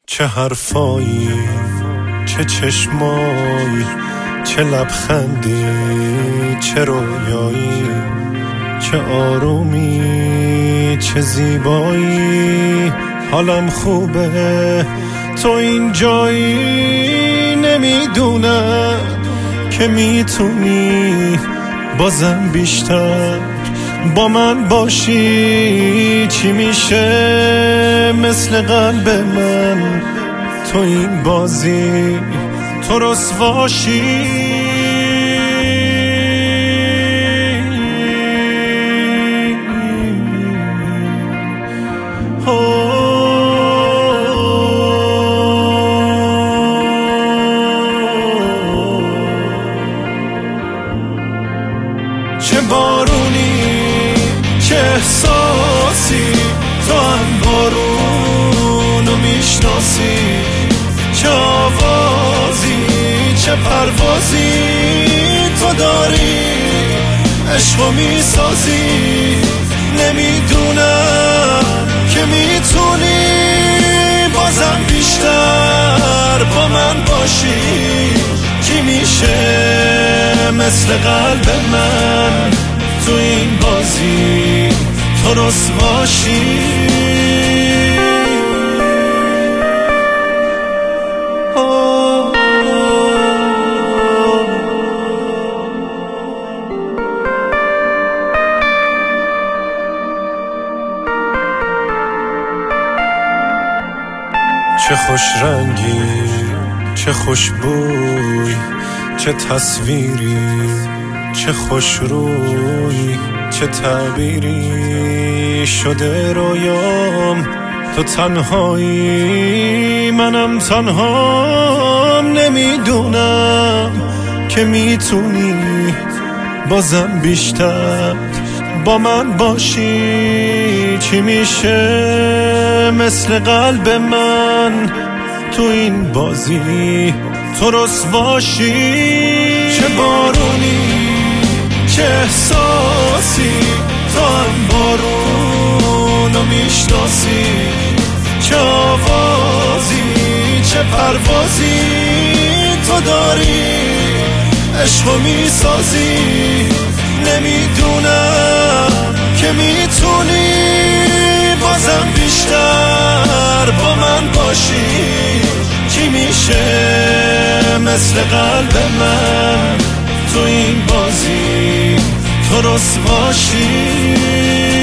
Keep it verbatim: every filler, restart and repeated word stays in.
چه حرفایی، چه چشمایی، چه لبخندی، چه رویایی، چه آرومی، چه زیبایی. حالم خوبه تو اینجایی، نمیدونم که میتونی بازم بیشتر با من باشی. چی میشه مثل قلب من تو این بازی تو رسواشی. چه بارونی، چه احساسی، تو هم بارونو میشناسی. چه آوازی، چه پروازی تو داری، عشقو میسازی. نمیدونم که میتونی بازم بیشتر با من باشی. کی میشه مثل قلب من تو این بازی تو رسواشی. چه خوش رنگی، چه خوش بوی، چه تصویری، چه خوش روی، چه تعبیری شده رویام. تو تنهایی، منم تنهام. نمیدونم که میتونی بازم بیشتر با من باشی. چی میشه مثل قلب من تو این بازی تو رسواشی. چه بارونی، چه احساسی، تو هم بارونو میشناسی. چه آوازی، چه پروازی تو داری، عشقو میسازی. نمیدونم که میتونی بازم بیشتر با من باشی. کی میشه مثل قلب من تو این بازی تو رسواشی.